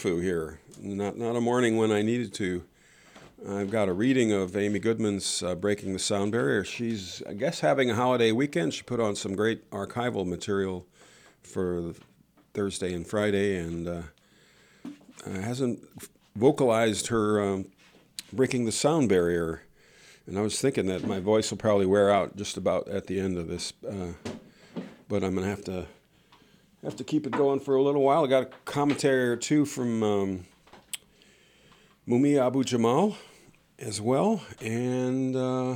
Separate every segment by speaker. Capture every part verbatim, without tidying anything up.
Speaker 1: snafu here. Not not a morning when I needed to. I've got a reading of Amy Goodman's uh, Breaking the Sound Barrier. She's, I guess, having a holiday weekend. She put on some great archival material for Thursday and Friday, and uh, hasn't vocalized her um, Breaking the Sound Barrier. And I was thinking that my voice will probably wear out just about at the end of this, uh, but I'm gonna have to have to keep it going for a little while. I got a commentary or two from um, Mumia Abu Jamal as well, and uh,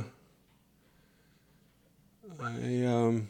Speaker 1: I um,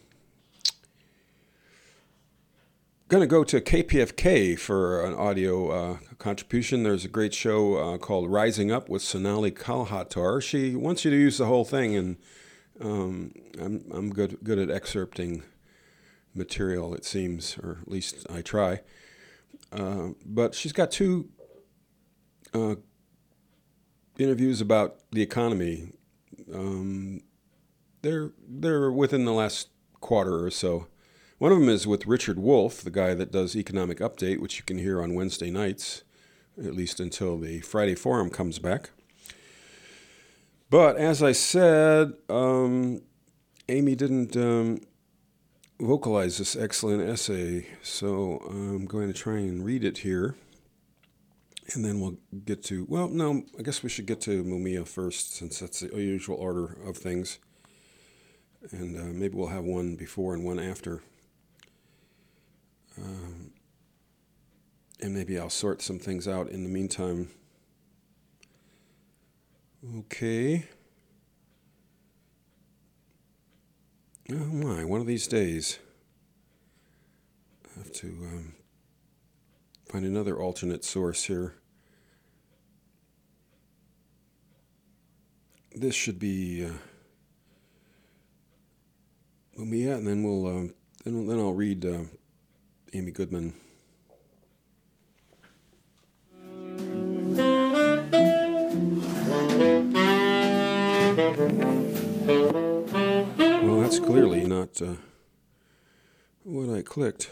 Speaker 1: going to go to K P F K for an audio uh, contribution. There's a great show uh, called Rising Up with Sonali Kalhatar. She wants you to use the whole thing, and um, I'm I'm good good at excerpting material, it seems, or at least I try. Uh, but she's got two uh, interviews about the economy. Um, they're they're within the last quarter or so. One of them is with Richard Wolff, the guy that does Economic Update, which you can hear on Wednesday nights, at least until the Friday Forum comes back. But as I said, um, Amy didn't um, vocalize this excellent essay, so I'm going to try and read it here. And then we'll get to, well, no, I guess we should get to Mumia first, since that's the usual order of things. And uh, maybe we'll have one before and one after. Um, and maybe I'll sort some things out in the meantime. Okay. Oh my, one of these days. I have to um, find another alternate source here. This should be uh, Mumia, and then we'll uh, then, then I'll read uh, Amy Goodman. Well, that's clearly not uh, what I clicked.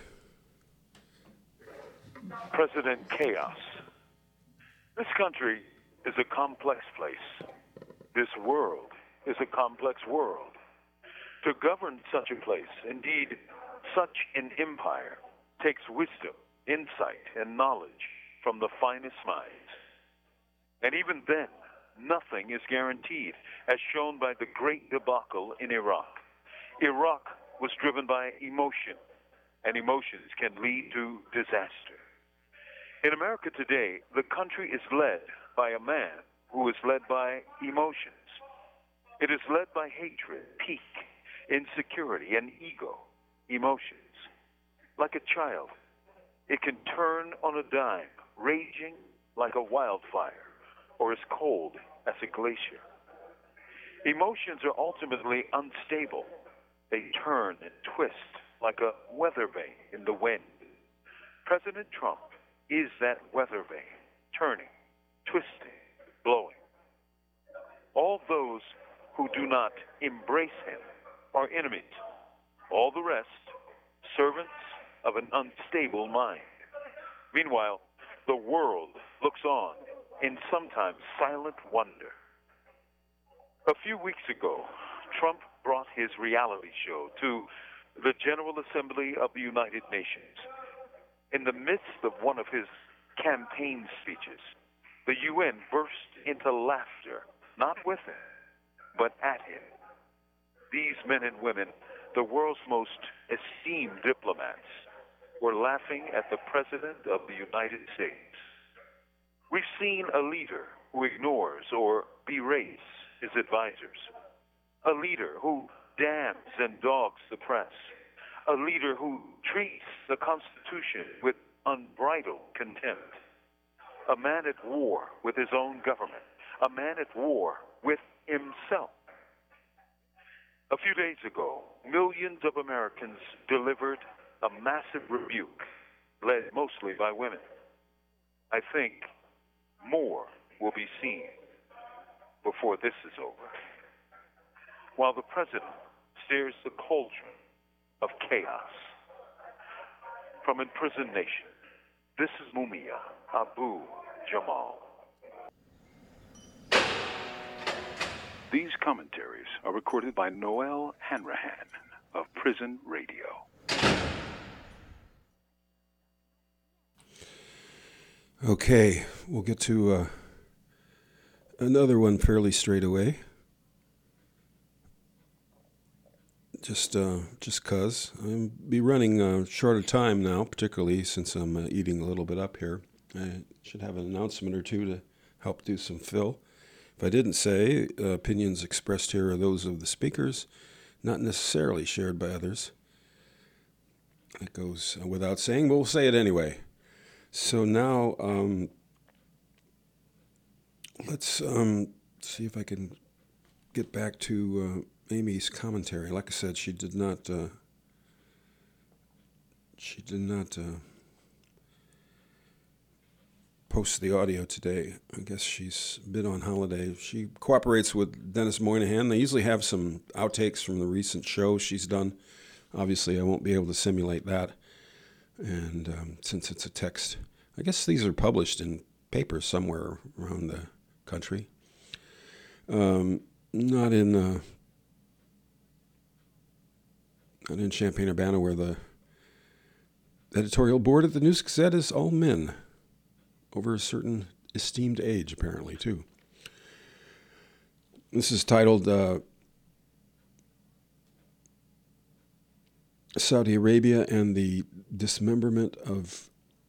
Speaker 2: President Chaos. This country is a complex place. This world is a complex world. To govern such a place, indeed, such an empire, takes wisdom, insight, and knowledge from the finest minds. And even then, nothing is guaranteed, as shown by the great debacle in Iraq. Iraq was driven by emotion, and emotions can lead to disaster. In America today, the country is led by a man who is led by emotions. It is led by hatred, pique, insecurity, and ego, emotions. Like a child, it can turn on a dime, raging like a wildfire, or as cold as a glacier. Emotions are ultimately unstable. They turn and twist like a weather vane in the wind. President Trump is that weather vane, turning, twisting, blowing. All those who do not embrace him are enemies. All the rest, servants of an unstable mind. Meanwhile, the world looks on in sometimes silent wonder. A few weeks ago, Trump brought his reality show to the General Assembly of the United Nations. In the midst of one of his campaign speeches, the U N burst into laughter, not with him, but at him. These men and women, the world's most esteemed diplomats, were laughing at the President of the United States. We've seen a leader who ignores or berates his advisors, a leader who damns and dogs the press, a leader who treats the Constitution with unbridled contempt, a man at war with his own government, a man at war with himself. A few days ago, millions of Americans delivered a massive rebuke, led mostly by women. I think more will be seen before this is over. While the president steers the cauldron of chaos from imprisoned nation, This is Mumia Abu Jamal. These commentaries are recorded by Noel Hanrahan of Prison Radio.
Speaker 1: Okay, we'll get to uh, another one fairly straight away. Just uh, just cause. I'll be running uh, short of time now, particularly since I'm uh, eating a little bit up here. I should have an announcement or two to help do some fill. If I didn't say, uh, opinions expressed here are those of the speakers, not necessarily shared by others. It goes without saying, but we'll say it anyway. So now, um, let's um, see if I can get back to uh, Amy's commentary. Like I said, she did not. Uh, she did not uh, post the audio today. I guess she's been on holiday. She cooperates with Dennis Moynihan. They usually have some outtakes from the recent show she's done. Obviously, I won't be able to simulate that. And um, since it's a text, I guess these are published in papers somewhere around the country. Um, not in uh, not in Champaign-Urbana, where the editorial board of the News Gazette is all men over a certain esteemed age, apparently, too. This is titled uh, Saudi Arabia and the Dismemberment of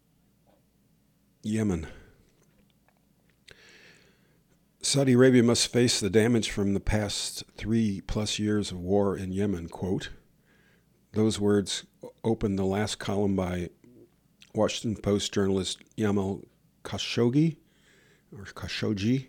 Speaker 1: Yemen. Saudi Arabia must face the damage from the past three plus years of war in Yemen, quote. Those words open the last column by Washington Post journalist Yamal Khashoggi, or Khashoggi,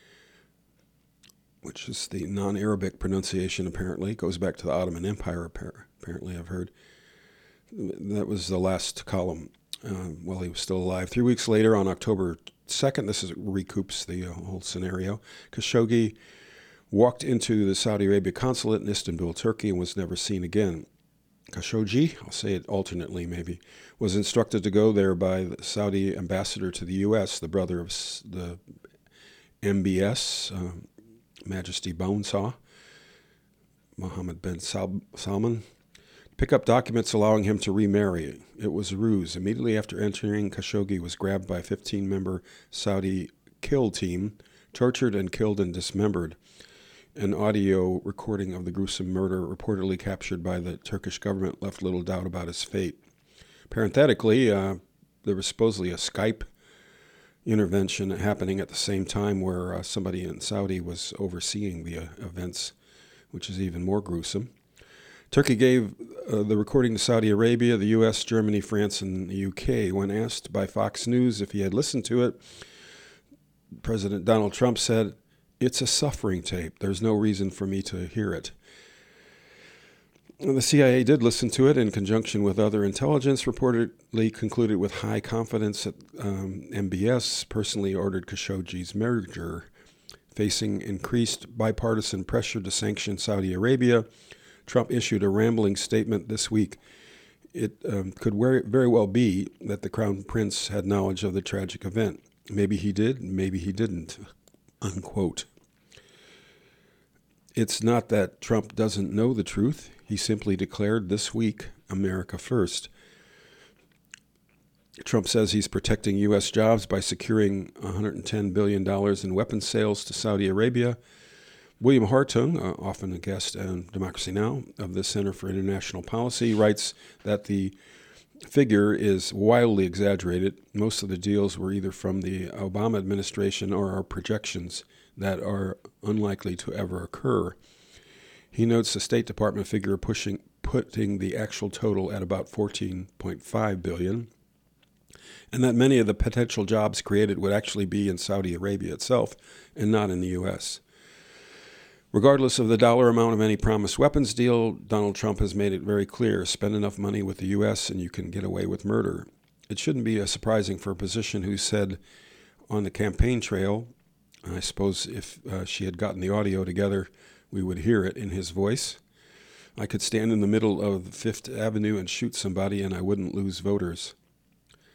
Speaker 1: which is the non-Arabic pronunciation, apparently. It goes back to the Ottoman Empire, apparently, I've heard. That was the last column uh, while he was still alive. Three weeks later, on October second, this is, recoups the uh, whole scenario, Khashoggi walked into the Saudi Arabia consulate in Istanbul, Turkey, and was never seen again. Khashoggi, I'll say it alternately maybe, was instructed to go there by the Saudi ambassador to the U S, the brother of the M B S, uh, Majesty Bonesaw, Mohammed bin Sal- Salman, pick up documents allowing him to remarry. It was a ruse. Immediately after entering, Khashoggi was grabbed by a fifteen-member Saudi kill team, tortured and killed and dismembered. An audio recording of the gruesome murder reportedly captured by the Turkish government left little doubt about his fate. Parenthetically, uh, there was supposedly a Skype intervention happening at the same time where uh, somebody in Saudi was overseeing the uh, events, which is even more gruesome. Turkey gave uh, the recording to Saudi Arabia, the U S, Germany, France, and the U K. When asked by Fox News if he had listened to it, President Donald Trump said, "It's a suffering tape. There's no reason for me to hear it." The C I A did listen to it in conjunction with other intelligence, reportedly concluded with high confidence that um, M B S personally ordered Khashoggi's merger. Facing increased bipartisan pressure to sanction Saudi Arabia, Trump issued a rambling statement this week. It um, could very well be that the Crown Prince had knowledge of the tragic event. Maybe he did, maybe he didn't, unquote. It's not that Trump doesn't know the truth. He simply declared this week, America first. Trump says he's protecting U S jobs by securing one hundred ten billion dollars in weapons sales to Saudi Arabia. William Hartung, uh, often a guest on Democracy Now! Of the Center for International Policy, writes that the figure is wildly exaggerated. Most of the deals were either from the Obama administration or are projections that are unlikely to ever occur. He notes the State Department figure pushing putting the actual total at about fourteen point five billion dollars, and that many of the potential jobs created would actually be in Saudi Arabia itself and not in the U S. Regardless of the dollar amount of any promised weapons deal, Donald Trump has made it very clear, spend enough money with the U S and you can get away with murder. It shouldn't be uh, surprising for a position who said on the campaign trail, I suppose if uh, she had gotten the audio together, we would hear it in his voice, I could stand in the middle of Fifth Avenue and shoot somebody and I wouldn't lose voters.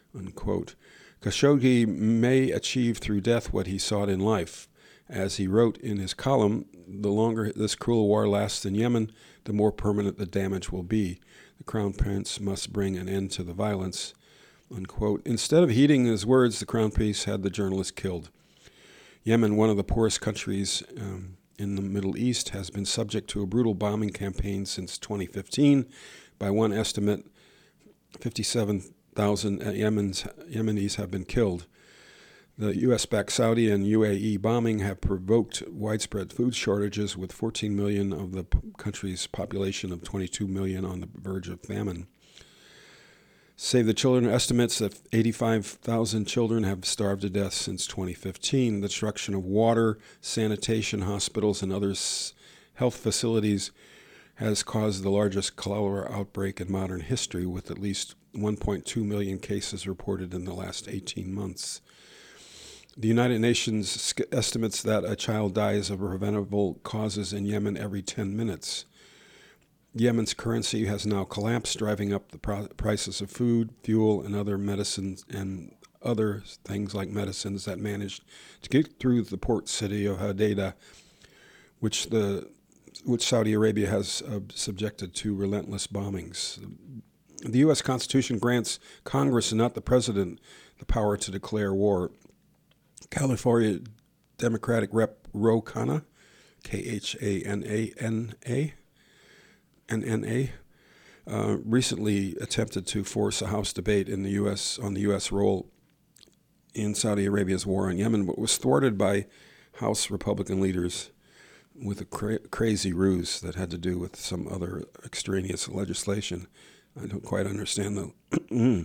Speaker 1: unquote. Khashoggi may achieve through death what he sought in life. As he wrote in his column, the longer this cruel war lasts in Yemen, the more permanent the damage will be. The Crown Prince must bring an end to the violence, unquote. Instead of heeding his words, the Crown Prince had the journalist killed. Yemen, one of the poorest countries um, in the Middle East, has been subject to a brutal bombing campaign since twenty fifteen. By one estimate, fifty-seven thousand Yemenis have been killed. The U S-backed Saudi and U A E bombing have provoked widespread food shortages, with fourteen million of the p- country's population of twenty-two million on the verge of famine. Save the Children estimates that eighty-five thousand children have starved to death since twenty fifteen. The destruction of water, sanitation, hospitals, and other s- health facilities has caused the largest cholera outbreak in modern history, with at least one point two million cases reported in the last eighteen months. The United Nations estimates that a child dies of preventable causes in Yemen every ten minutes. Yemen's currency has now collapsed, driving up the pro- prices of food, fuel, and other medicines and other things like medicines that managed to get through the port city of Hodeidah, which the which Saudi Arabia has uh, subjected to relentless bombings. The U S Constitution grants Congress and not the President the power to declare war. California Democratic Rep Ro Khanna, K H A N A N A, N N A, uh, recently attempted to force a House debate in the U S on the U S role in Saudi Arabia's war on Yemen, but was thwarted by House Republican leaders with a cra- crazy ruse that had to do with some other extraneous legislation. I don't quite understand the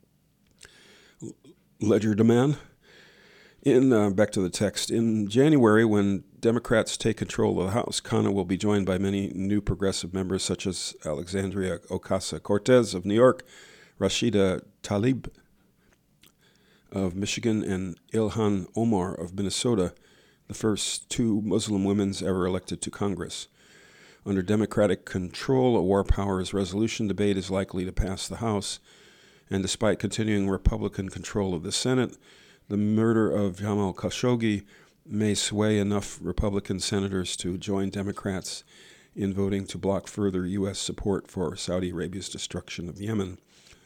Speaker 1: legerdemain. In uh, back to the text. In January, when Democrats take control of the House, Khanna will be joined by many new progressive members, such as Alexandria Ocasio-Cortez of New York, Rashida Tlaib of Michigan, and Ilhan Omar of Minnesota, the first two Muslim women ever elected to Congress. Under Democratic control, a war powers resolution debate is likely to pass the House, and despite continuing Republican control of the Senate, the murder of Jamal Khashoggi may sway enough Republican senators to join Democrats in voting to block further U S support for Saudi Arabia's destruction of Yemen.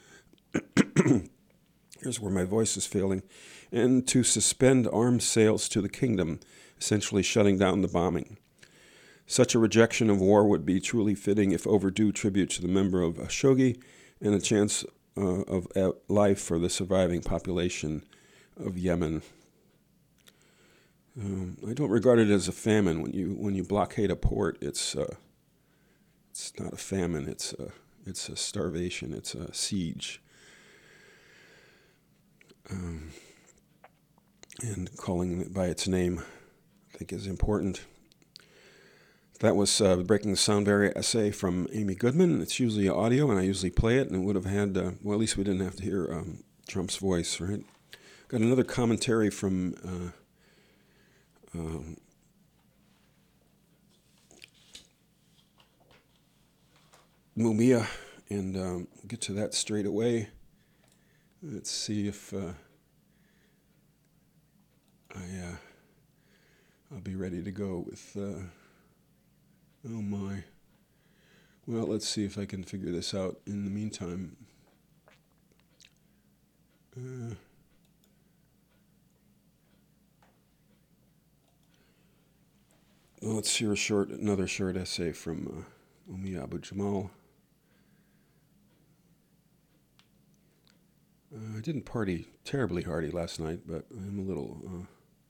Speaker 1: Here's where my voice is failing. And to suspend arms sales to the kingdom, essentially shutting down the bombing. Such a rejection of war would be truly fitting if overdue tribute to the member of Khashoggi and a chance uh, of uh, life for the surviving population of Yemen. Um, I don't regard it as a famine. When you when you blockade a port, it's uh, it's not a famine. It's a it's a starvation. It's a siege. Um, and calling it by its name, I think, is important. That was uh, Breaking the Sound Barrier essay from Amy Goodman. It's usually audio, and I usually play it, and it would have had, uh, well, at least we didn't have to hear um, Trump's voice, right? Got another commentary from uh, um, Mumia, and um, get to that straight away. Let's see if uh, I, uh, I'll be ready to go with, uh, oh my. Well, let's see if I can figure this out in the meantime. Uh, well, let's hear a short, another short essay from uh, Umi Abu Jamal. Uh, I didn't party terribly hardy last night, but I'm a little uh,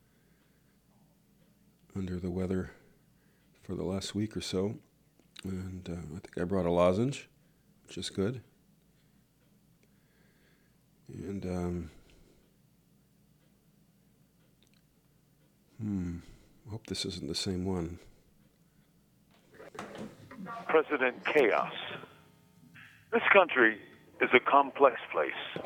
Speaker 1: under the weather for the last week or so. And uh, I think I brought a lozenge, which is good. And, um, hmm, I hope this isn't the same one.
Speaker 2: President Chaos. This country is a complex place.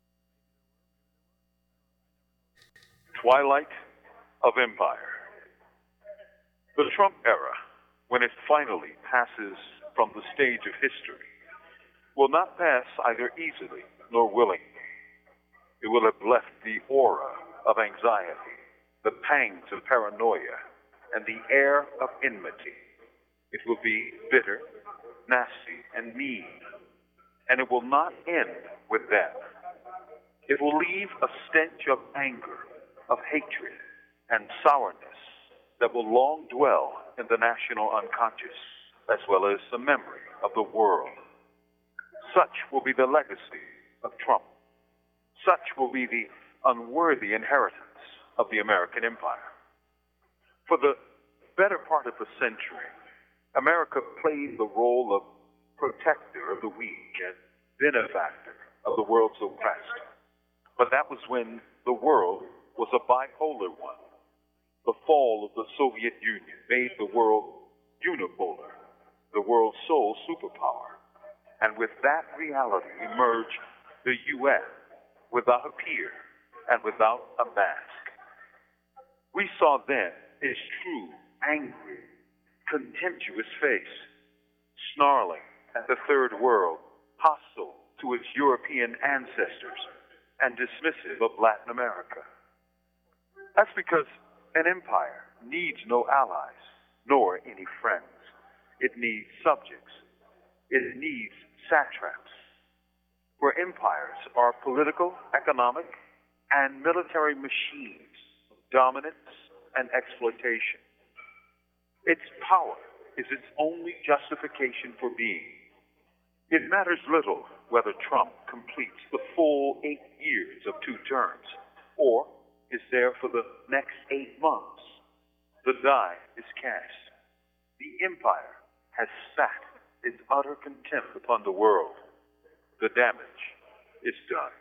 Speaker 2: Twilight of empire. The Trump era, when it finally passes from the stage of history, will not pass either easily nor willingly. It will have left the aura of anxiety, the pangs of paranoia, and the air of enmity. It will be bitter, nasty, and mean. And it will not end with death. It will leave a stench of anger, of hatred, and sourness that will long dwell in the national unconscious, as well as the memory of the world. Such will be the legacy of Trump. Such will be the unworthy inheritance of the American empire. For the better part of a century, America played the role of protector of the weak and benefactor of the world's oppressed. But that was when the world was a bipolar one. The fall of the Soviet Union made the world unipolar, the world's sole superpower. And with that reality emerged the U S without a peer and without a mask. We saw then its true, angry, contemptuous face, snarling at the third world, hostile to its European ancestors, and dismissive of Latin America. That's because an empire needs no allies, nor any friends. It needs subjects. It needs satraps. For empires are political, economic, and military machines of dominance and exploitation. Its power is its only justification for being. It matters little whether Trump completes the full eight years of two terms or is there for the next eight months. The die is cast. The empire has spat its utter contempt upon the world. The damage is done.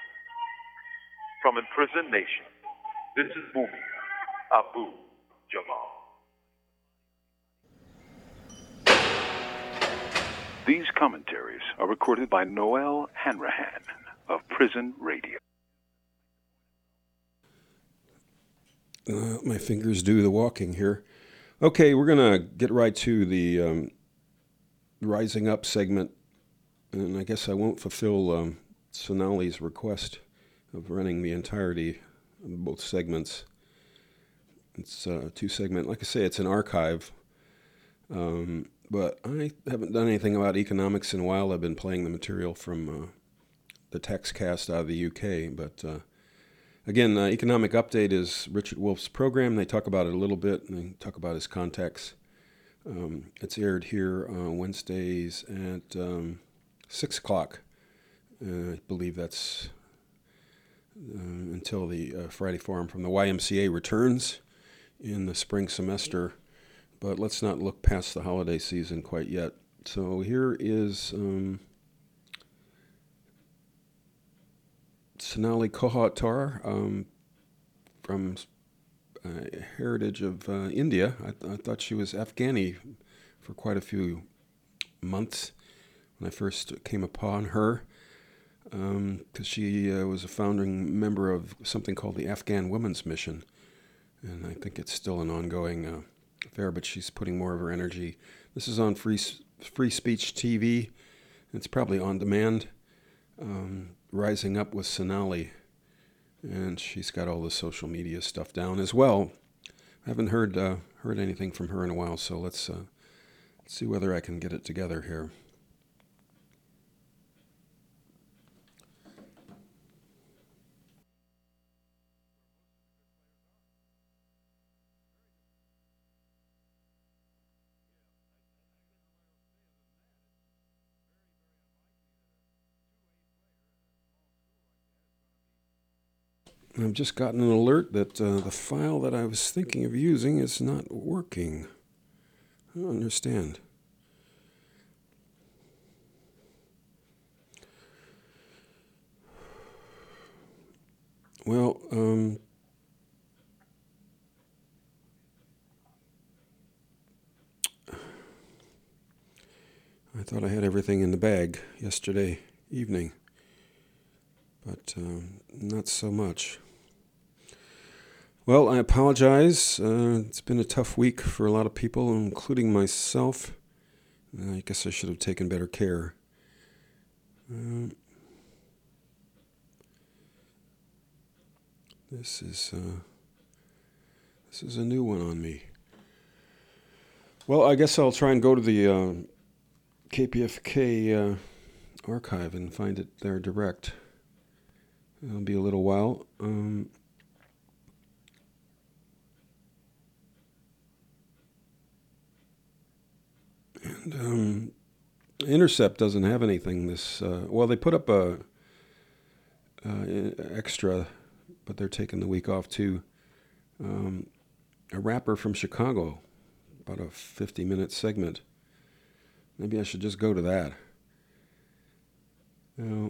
Speaker 2: From Imprisoned Nation, this is Mumia Abu Jamal. These commentaries are recorded by Noel Hanrahan of Prison Radio.
Speaker 1: Uh, my fingers do the walking here. Okay, we're going to get right to the um, Rising Up segment. And I guess I won't fulfill um, Sonali's request of running the entirety of both segments. It's a uh, two-segment. Like I say, it's an archive. Um, but I haven't done anything about economics in a while. I've been playing the material from uh, the TextCast out of the U K. But uh, again, uh, Economic Update is Richard Wolff's program. They talk about it a little bit, and they talk about his contacts. Um, it's aired here on Wednesdays at um, six o'clock. Uh, I believe that's uh, until the uh, Friday Forum from the Y M C A returns in the spring semester. But let's not look past the holiday season quite yet. So here is um, Sonali Kolhatkar um, from uh, Heritage of uh, India. I, th- I thought she was Afghani for quite a few months when I first came upon her, because um, she uh, was a founding member of something called the Afghan Women's Mission. And I think it's still an ongoing uh, affair, but she's putting more of her energy. This is on Free Free Speech T V. It's probably on demand. Um, Rising Up with Sonali, and she's got all the social media stuff down as well. I haven't heard uh, heard anything from her in a while, so let's, uh, let's see whether I can get it together here. I've just gotten an alert that uh, the file that I was thinking of using is not working. I don't understand. Well, um, I thought I had everything in the bag yesterday evening, but um, not so much. Well, I apologize. Uh, it's been a tough week for a lot of people, including myself. I guess I should have taken better care. Uh, This is uh, this is a new one on me. Well, I guess I'll try and go to the uh, K P F K uh, archive and find it there direct. It'll be a little while. Um, and um, Intercept doesn't have anything this... Uh, well, they put up a uh, extra, but they're taking the week off too. Um, a rapper from Chicago, about a fifty-minute segment. Maybe I should just go to that. Now,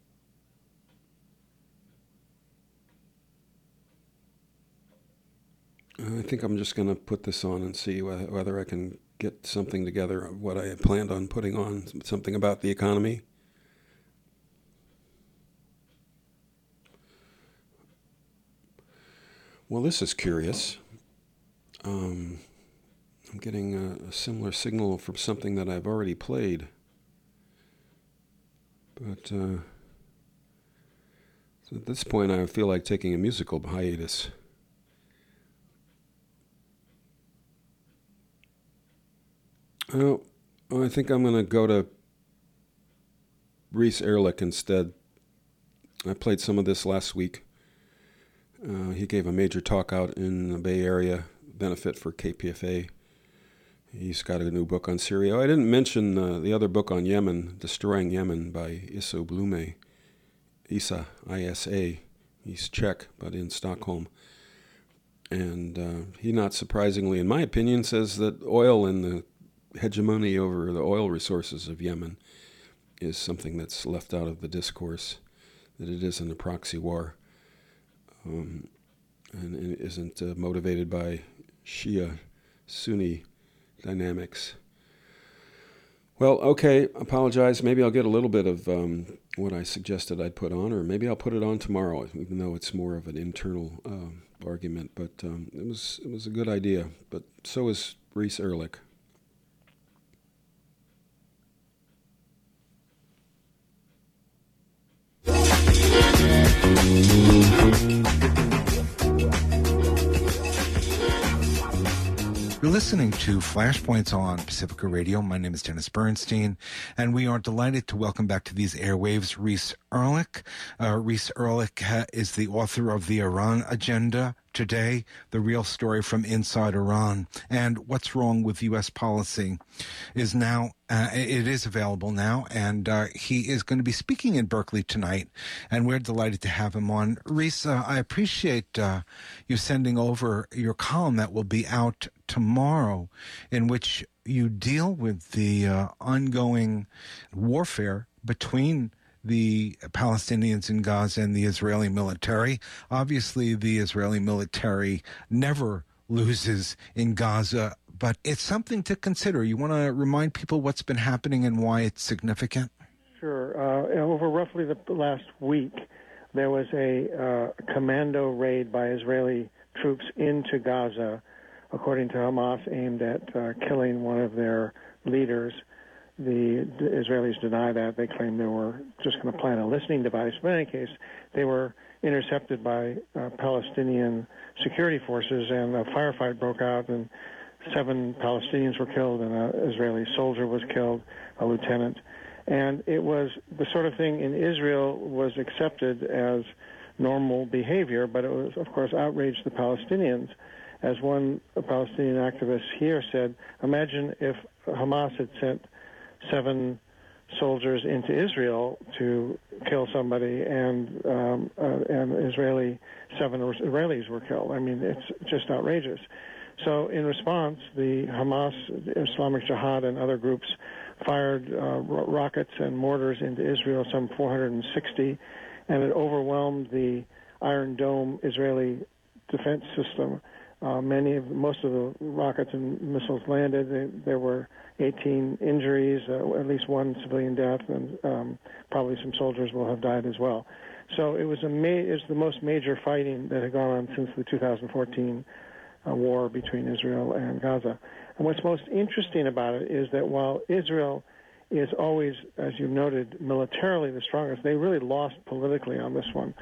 Speaker 1: I think I'm just going to put this on and see whether I can get something together of what I had planned on putting on, something about the economy. Well, this is curious. Um, I'm getting a, a similar signal from something that I've already played. But uh, so at this point, I feel like taking a musical hiatus. Oh, I think I'm going to go to Reese Erlich instead. I played some of this last week. Uh, he gave a major talk out in the Bay Area, benefit for K P F A. He's got a new book on Syria. Oh, I didn't mention uh, the other book on Yemen, Destroying Yemen by Issa Blume. Issa, I S A. He's Czech, but in Stockholm. And uh, he, not surprisingly, in my opinion, says that oil and the hegemony over the oil resources of Yemen is something that's left out of the discourse, that it isn't a proxy war, um, and it isn't uh, motivated by Shia-Sunni dynamics. Well, okay, apologize. Maybe I'll get a little bit of um, what I suggested I'd put on, or maybe I'll put it on tomorrow, even though it's more of an internal uh, argument. But um, it was it was a good idea. But so is Reese Erlich.
Speaker 3: You're listening to Flashpoints on Pacifica Radio. My name is Dennis Bernstein, and we are delighted to welcome back to these airwaves Reese Erlich. Uh, Reese Erlich ha- is the author of The Iran Agenda Today, The Real Story from Inside Iran, and What's Wrong with U S Policy is now, uh, it is available now, and uh, he is going to be speaking in Berkeley tonight, and we're delighted to have him on. Reese, uh, I appreciate uh, you sending over your column that will be out tomorrow, in which you deal with the uh, ongoing warfare between the Palestinians in Gaza and the Israeli military. Obviously, the Israeli military never loses in Gaza, but it's something to consider. You want to remind people what's been happening and why it's significant?
Speaker 4: Sure. Uh, over roughly the last week, there was a uh, commando raid by Israeli troops into Gaza, according to Hamas, aimed at uh, killing one of their leaders. The, the Israelis deny that. They claim they were just going to plant a listening device. But in any case, they were intercepted by uh, Palestinian security forces, and a firefight broke out, and seven Palestinians were killed, and an Israeli soldier was killed, a lieutenant. And it was the sort of thing in Israel was accepted as normal behavior, but it was, of course, outraged the Palestinians. As one Palestinian activist here said, imagine if Hamas had sent seven soldiers into Israel to kill somebody, and um, uh, and Israeli seven Israelis were killed. I mean, it's just outrageous. So, in response, the Hamas, Islamic Jihad, and other groups fired uh, ro- rockets and mortars into Israel, some four hundred sixty, and it overwhelmed the Iron Dome Israeli defense system. Uh, many of most of the rockets and missiles landed. They, there were eighteen injuries, uh, at least one civilian death, and um, probably some soldiers will have died as well. So it was a ma- it was the most major fighting that had gone on since the two thousand fourteen uh, war between Israel and Gaza. And what's most interesting about it is that while Israel is always, as you noted, militarily the strongest, they really lost politically on this one.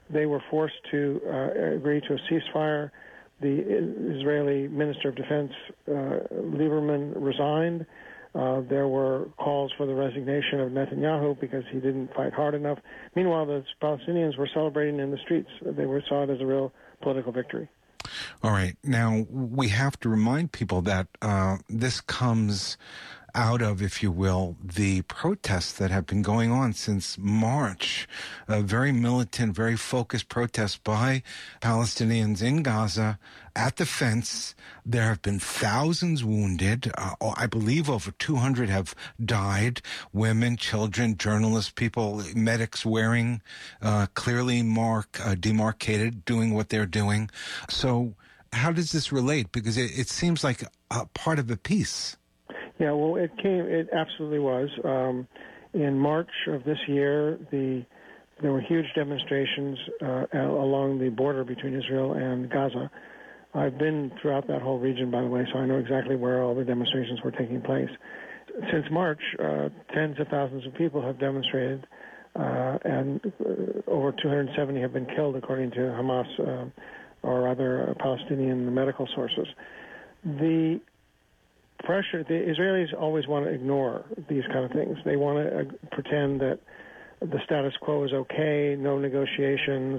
Speaker 4: they were forced to uh, agree to a ceasefire. The Israeli Minister of Defense, uh, Lieberman, resigned. Uh, there were calls for the resignation of Netanyahu because he didn't fight hard enough. Meanwhile, the Palestinians were celebrating in the streets. They were saw it as a real political victory.
Speaker 3: All right. Now, we have to remind people that uh, this comes out of, if you will, the protests that have been going on since March. A very militant, very focused protests by Palestinians in Gaza at the fence. There have been thousands wounded. Uh, I believe over two hundred have died. Women, children, journalists, people, medics wearing uh, clearly mark, uh, demarcated, doing what they're doing. So how does this relate? Because it, it seems like a part of a peace.
Speaker 4: Yeah, well, it came. It absolutely was. Um, in March of this year, the there were huge demonstrations uh, along the border between Israel and Gaza. I've been throughout that whole region, by the way, so I know exactly where all the demonstrations were taking place. Since March, uh, tens of thousands of people have demonstrated, uh, and uh, over two hundred seventy have been killed, according to Hamas uh, or other uh, Palestinian medical sources. The pressure, the Israelis always want to ignore these kind of things. They want to uh, pretend that the status quo is okay, no negotiations,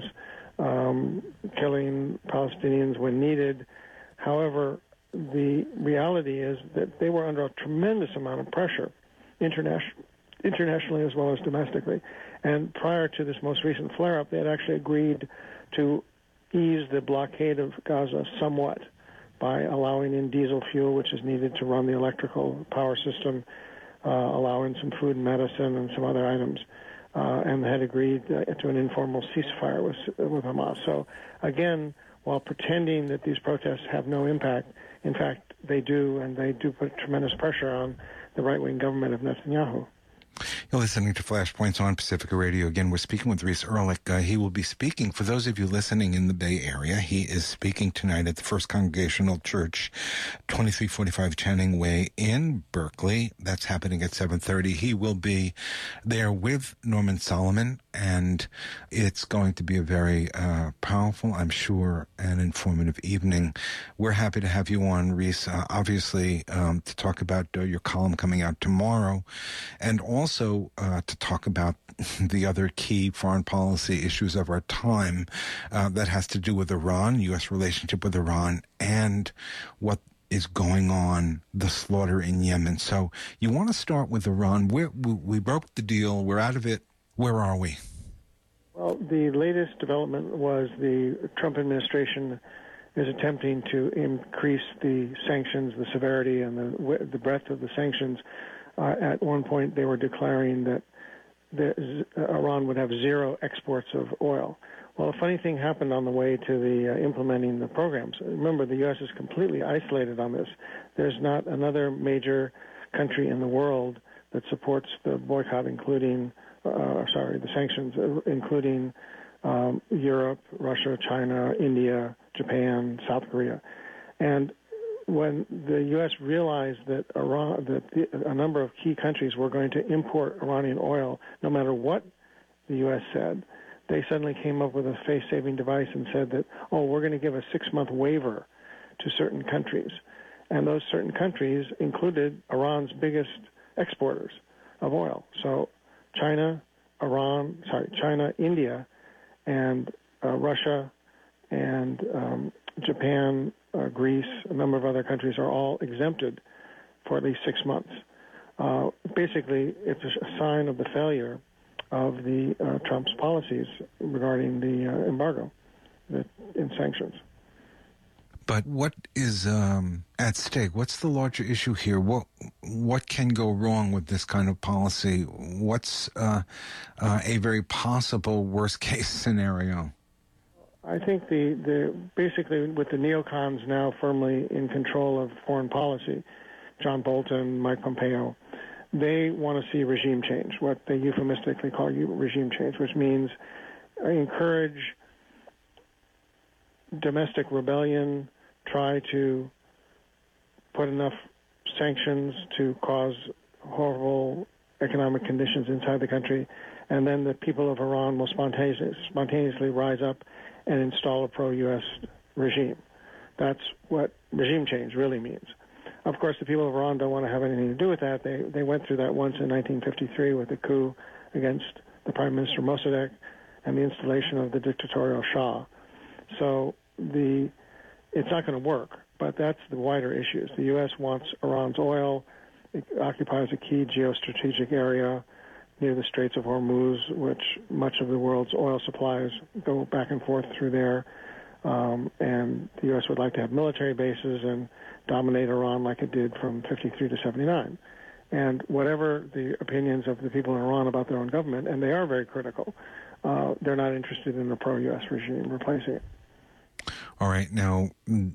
Speaker 4: um, killing Palestinians when needed. However, the reality is that they were under a tremendous amount of pressure, international, internationally as well as domestically. And prior to this most recent flare-up, they had actually agreed to ease the blockade of Gaza somewhat by allowing in diesel fuel, which is needed to run the electrical power system, uh, allowing some food and medicine and some other items, uh, and had agreed uh, to an informal ceasefire with, with Hamas. So, again, while pretending that these protests have no impact, in fact, they do, and they do put tremendous pressure on the right-wing government of Netanyahu.
Speaker 3: You're listening to Flashpoints on Pacifica Radio. Again, we're speaking with Reese Erlich. Uh, he will be speaking, for those of you listening in the Bay Area, he is speaking tonight at the First Congregational Church, twenty-three forty-five Channing Way in Berkeley. That's happening at seven thirty. He will be there with Norman Solomon, and it's going to be a very uh, powerful, I'm sure, and informative evening. We're happy to have you on, Reese, uh, obviously, um, to talk about uh, your column coming out tomorrow, and also Also, uh, to talk about the other key foreign policy issues of our time uh, that has to do with Iran, U S relationship with Iran, and what is going on, the slaughter in Yemen. So you want to start with Iran. We're, we we broke the deal. We're out of it. Where are we?
Speaker 4: Well, the latest development was the Trump administration is attempting to increase the sanctions, the severity, and the, the breadth of the sanctions. Uh, at one point, they were declaring that the, uh, Iran would have zero exports of oil. Well, a funny thing happened on the way to the uh, implementing the programs. Remember, the U S is completely isolated on this. There's not another major country in the world that supports the boycott, including, uh, sorry, the sanctions, including um, Europe, Russia, China, India, Japan, South Korea. And when the U S realized that Iran, that the, a number of key countries were going to import Iranian oil, no matter what the U S said, they suddenly came up with a face-saving device and said that, oh, we're going to give a six-month waiver to certain countries. And those certain countries included Iran's biggest exporters of oil. So China, Iran, sorry, China, India, and uh, Russia, and um, Japan, uh, Greece, a number of other countries are all exempted for at least six months. Uh, basically, it's a sign of the failure of the uh, Trump's policies regarding the uh, embargo the, and sanctions.
Speaker 3: But what is um, at stake? What's the larger issue here? What what can go wrong with this kind of policy? What's uh, uh, a very possible worst-case scenario?
Speaker 4: I think the, the basically with the neocons now firmly in control of foreign policy, John Bolton, Mike Pompeo, they want to see regime change, what they euphemistically call regime change, which means encourage domestic rebellion, try to put enough sanctions to cause horrible economic conditions inside the country, and then the people of Iran will spontaneously, spontaneously rise up and install a pro-U S regime. That's what regime change really means. Of course, the people of Iran don't want to have anything to do with that. They they went through that once in nineteen fifty-three with the coup against the Prime Minister Mossadegh and the installation of the dictatorial Shah. So the it's not going to work, but that's the wider issues. The U S wants Iran's oil. It occupies a key geostrategic area near the Straits of Hormuz, which much of the world's oil supplies go back and forth through there. Um, and the U S would like to have military bases and dominate Iran like it did from fifty-three to seventy-nine. And whatever the opinions of the people in Iran about their own government, and they are very critical, uh, they're not interested in a pro-U S regime replacing it.
Speaker 3: All right. Now,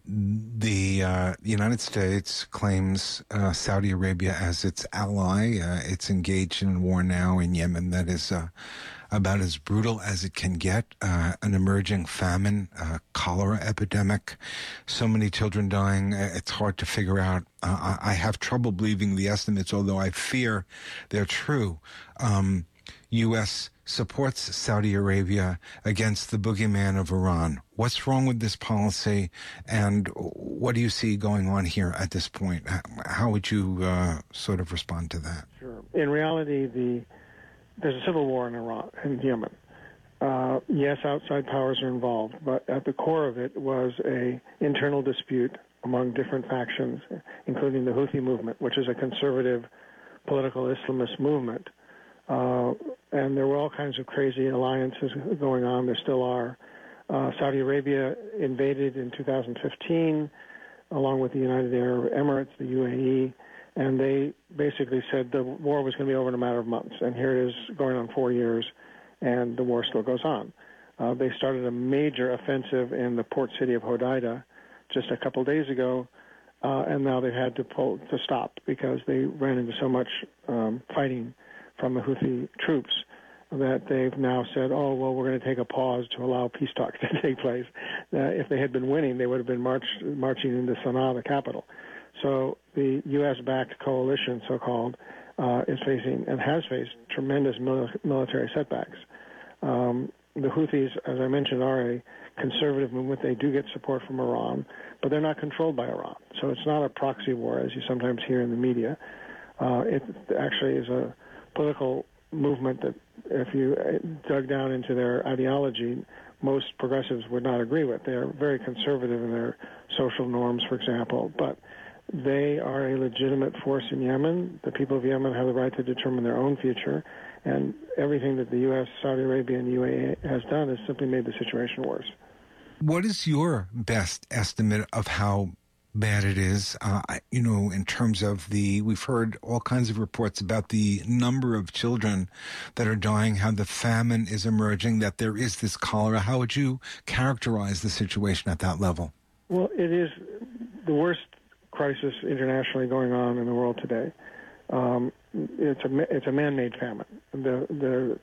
Speaker 3: the uh, United States claims uh, Saudi Arabia as its ally. Uh, it's engaged in war now in Yemen that is uh, about as brutal as it can get. Uh, an emerging famine, uh, cholera epidemic, so many children dying. It's hard to figure out. Uh, I have trouble believing the estimates, although I fear they're true. Um, U S supports Saudi Arabia against the boogeyman of Iran. What's wrong with this policy, and what do you see going on here at this point? How would you uh, sort of respond to that?
Speaker 4: Sure. In reality, the there's a civil war in Iran and Yemen. Uh, yes, outside powers are involved, but at the core of it was a internal dispute among different factions, including the Houthi movement, which is a conservative political Islamist movement. Uh, and there were all kinds of crazy alliances going on. There still are. Uh, Saudi Arabia invaded in two thousand fifteen, along with the United Arab Emirates, the U A E, and they basically said the war was going to be over in a matter of months. And here it is going on four years, and the war still goes on. Uh, they started a major offensive in the port city of Hodeidah just a couple days ago, uh, and now they've had to pull to stop because they ran into so much um, fighting from the Houthi troops that they've now said, oh, well, we're going to take a pause to allow peace talks to take place. Uh, if they had been winning, they would have been march, marching into Sana'a, the capital. So the U S-backed coalition, so-called, uh, is facing and has faced tremendous mil- military setbacks. Um, the Houthis, as I mentioned, are a conservative movement. They do get support from Iran, but they're not controlled by Iran. So it's not a proxy war, as you sometimes hear in the media. Uh, it actually is a political movement that, if you dug down into their ideology, most progressives would not agree with. They are very conservative in their social norms, for example, but they are a legitimate force in Yemen. The people of Yemen have the right to determine their own future, and everything that the U S, Saudi Arabia, and U A E has done has simply made the situation worse.
Speaker 3: What is your best estimate of how bad it is, uh, you know, in terms of the, we've heard all kinds of reports about the number of children that are dying, how the famine is emerging, that there is this cholera. How would you characterize the situation at that level?
Speaker 4: Well, it is the worst crisis internationally going on in the world today. Um, it's a it's a man-made famine. The the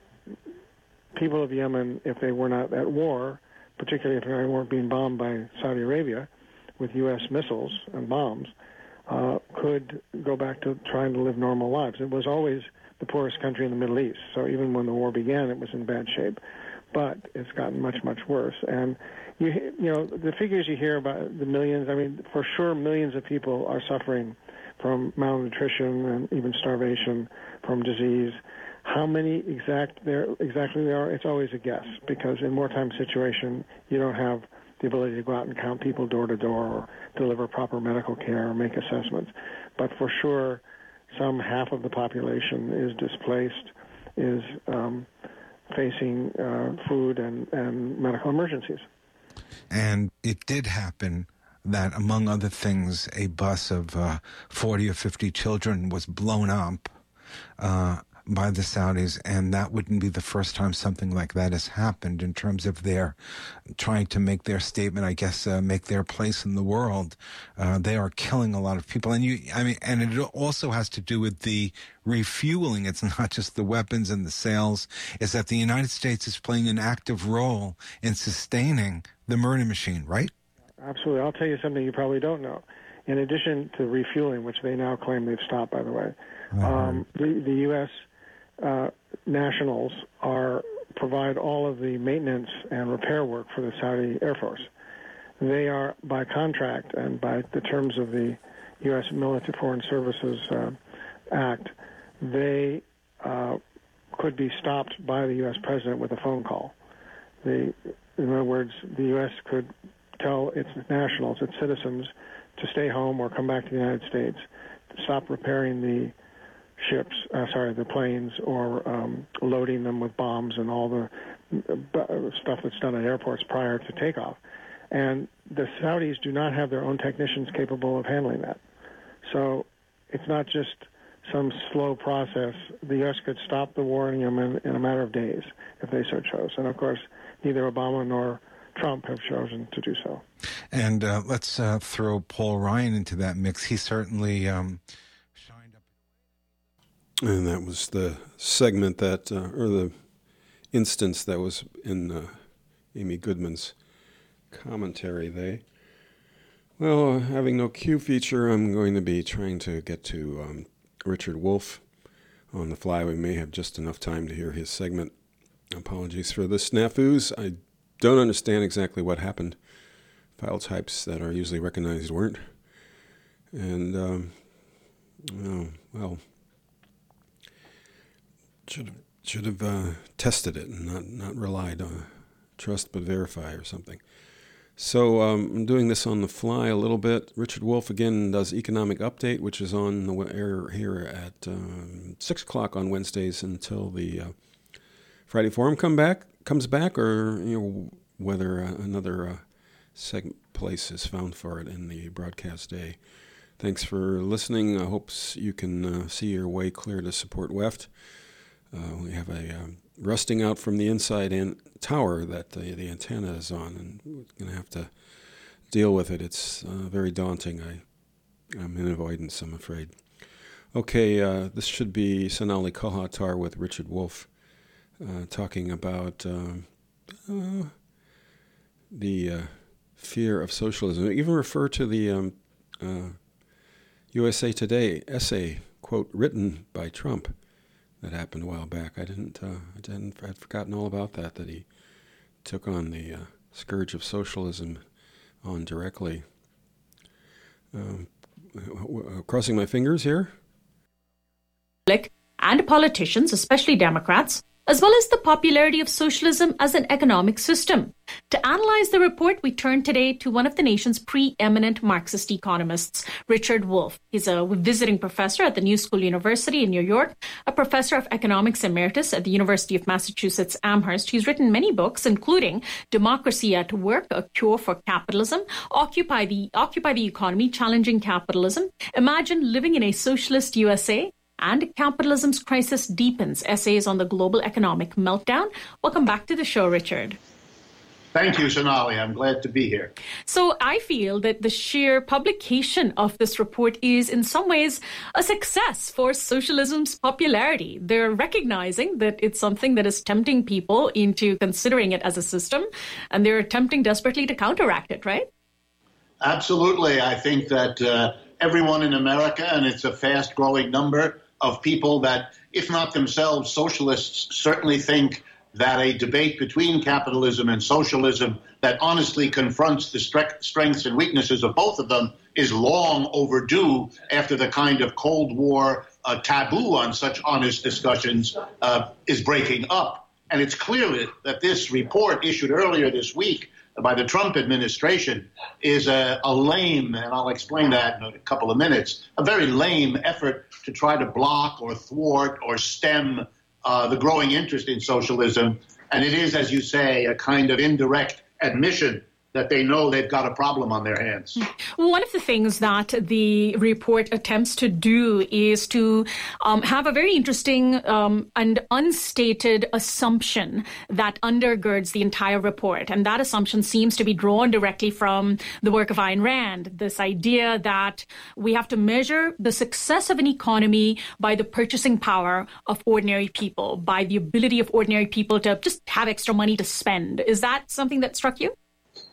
Speaker 4: people of Yemen, if they were not at war, particularly if they weren't being bombed by Saudi Arabia with U S missiles and bombs, uh, could go back to trying to live normal lives. It was always the poorest country in the Middle East, so even when the war began, it was in bad shape. But it's gotten much, much worse. And, you you know, the figures you hear about the millions, I mean, for sure millions of people are suffering from malnutrition and even starvation, from disease. How many exact there exactly there are, it's always a guess, because in wartime situation, you don't have the ability to go out and count people door to door or deliver proper medical care or make assessments. But for sure, some half of the population is displaced, is um, facing uh, food and, and medical emergencies.
Speaker 3: And it did happen that, among other things, a bus of uh, forty or fifty children was blown up uh, by the Saudis, and that wouldn't be the first time something like that has happened in terms of their trying to make their statement, I guess, uh, make their place in the world. Uh, they are killing a lot of people. And you, I mean, and it also has to do with the refueling. It's not just the weapons and the sales. It's that the United States is playing an active role in sustaining the murder machine, right?
Speaker 4: Absolutely. I'll tell you something you probably don't know. In addition to refueling, which they now claim they've stopped, by the way, um, the, the U S Uh, nationals are provide all of the maintenance and repair work for the Saudi Air Force. They are, by contract and by the terms of the U S Military Foreign Services uh, Act, they uh, could be stopped by the U S president with a phone call. The, in other words, the U S could tell its nationals, its citizens, to stay home or come back to the United States, to stop repairing the ships, uh, sorry, the planes, or um, loading them with bombs and all the uh, stuff that's done at airports prior to takeoff. And the Saudis do not have their own technicians capable of handling that. So it's not just some slow process. The U S could stop the war in Yemen in a matter of days if they so chose. And, of course, neither Obama nor Trump have chosen to do so.
Speaker 3: And uh, let's uh, throw Paul Ryan into that mix. He certainly um, shined up.
Speaker 1: And that was the segment that, uh, or the instance that was in uh, Amy Goodman's commentary there. Well, uh, having no Q feature, I'm going to be trying to get to um, Richard Wolff on the fly. We may have just enough time to hear his segment. Apologies for the snafus. I don't understand exactly what happened. File types that are usually recognized weren't. And, um, oh, well, should have, should have uh, tested it and not, not relied on trust but verify or something. So um, I'm doing this on the fly a little bit. Richard Wolff, again, does Economic Update, which is on the air here at um, six o'clock on Wednesdays until the uh, Friday Forum come back, comes back, or you know whether uh, another uh, segment place is found for it in the broadcast day. Thanks for listening. I hope you can uh, see your way clear to support W E F T. Uh, we have a um, rusting out from the inside an- tower that the, the antenna is on, and we're going to have to deal with it. It's uh, very daunting. I, I'm in avoidance, I'm afraid. Okay, uh, this should be Sonali Kolhatar with Richard Wolff uh, talking about uh, uh, the uh, fear of socialism. I even refer to the um, uh, U S A Today essay, quote, written by Trump that happened a while back. I didn't, uh, I didn't, I'd forgotten all about that, that he took on the uh, scourge of socialism on directly. Um, crossing my fingers here.
Speaker 5: And politicians, especially Democrats, as well as the popularity of socialism as an economic system. To analyze the report, we turn today to one of the nation's preeminent Marxist economists, Richard Wolff. He's a visiting professor at the New School University in New York, a professor of economics emeritus at the University of Massachusetts Amherst. He's written many books, including Democracy at Work, A Cure for Capitalism, Occupy the, Occupy the Economy, Challenging Capitalism, Imagine Living in a Socialist U S A, and Capitalism's Crisis Deepens, Essays on the Global Economic Meltdown. Welcome back to the show, Richard.
Speaker 6: Thank you, Sonali. I'm glad to be here.
Speaker 5: So I feel that the sheer publication of this report is in some ways a success for socialism's popularity. They're recognizing that it's something that is tempting people into considering it as a system, and they're attempting desperately to counteract it, right?
Speaker 6: Absolutely. I think that uh, everyone in America, and it's a fast-growing number of people that, if not themselves socialists, certainly think that a debate between capitalism and socialism that honestly confronts the stre- strengths and weaknesses of both of them is long overdue after the kind of Cold War uh, taboo on such honest discussions uh, is breaking up. And it's clear that this report issued earlier this week by the Trump administration is a, a lame, and I'll explain that in a couple of minutes, a very lame effort to try to block or thwart or stem uh, the growing interest in socialism. And it is, as you say, a kind of indirect admission that they know they've got a problem on their hands.
Speaker 5: One of the things that the report attempts to do is to um, have a very interesting um, and unstated assumption that undergirds the entire report. And that assumption seems to be drawn directly from the work of Ayn Rand, this idea that we have to measure the success of an economy by the purchasing power of ordinary people, by the ability of ordinary people to just have extra money to spend. Is that something that struck you?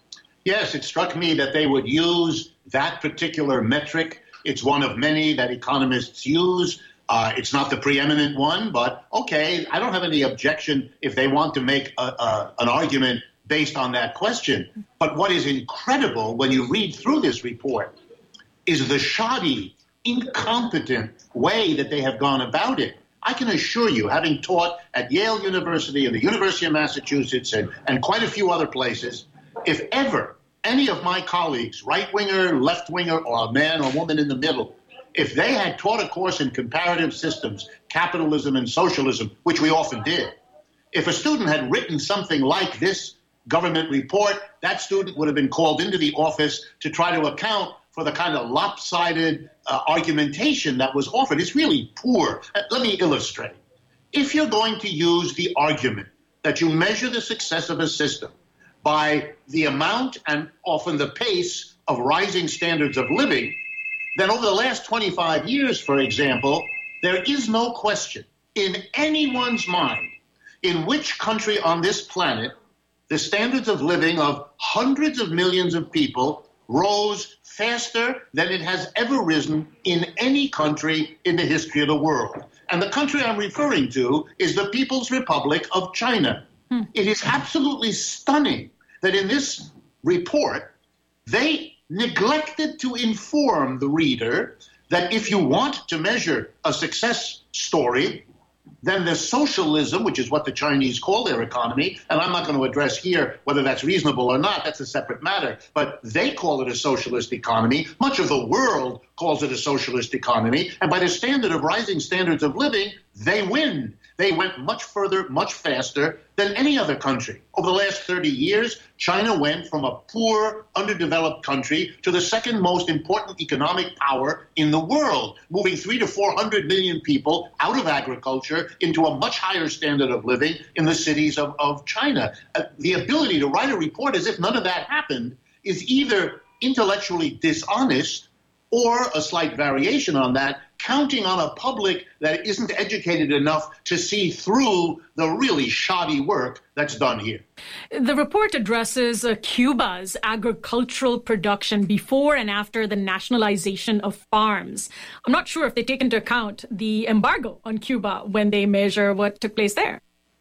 Speaker 6: Yes, it struck me that they would use that particular metric. It's one of many that economists use Uh, it's not the preeminent one, but okay, I don't have any objection if they want to make a, a, an argument based on that question. But what is incredible when you read through this report is the shoddy, incompetent way that they have gone about it. I can assure you, having taught at Yale University and the University of Massachusetts and, and quite a few other places, if ever any of my colleagues, right-winger, left-winger, or a man or woman in the middle, if they had taught a course in comparative systems, capitalism and socialism, which we often did, if a student had written something like this government report, that student would have been called into the office to try to account for the kind of lopsided uh, argumentation that was offered. It's really poor. Uh, let me illustrate. If you're going to use the argument that you measure the success of a system by the amount and often the pace of rising standards of living, then over the last twenty-five years, for example, there is no question in anyone's mind in which country on this planet the standards of living of hundreds of millions of people rose faster than it has ever risen in any country in the history of the world. And the country I'm referring to is the People's Republic of China. Hmm. It is absolutely stunning that in this report, they neglected to inform the reader that if you want to measure a success story, then the socialism, which is what the Chinese call their economy, and I'm not going to address here whether that's reasonable or not, that's a separate matter, but they call it a socialist economy. Much of the world calls it a socialist economy, and by the standard of rising standards of living, they win. They went much further, much faster than any other country. Over the last thirty years, China went from a poor, underdeveloped country to the second most important economic power in the world, moving three to four hundred million people out of agriculture into a much higher standard of living in the cities of, of China. Uh, the ability to write a report as if none of that happened is either intellectually dishonest or a slight variation on that, counting on a public that isn't educated enough to see through the really shoddy work that's done here.
Speaker 5: The report addresses uh, Cuba's agricultural production before and after the nationalization of farms. I'm not sure if they take into account the embargo on Cuba when they measure what took place there.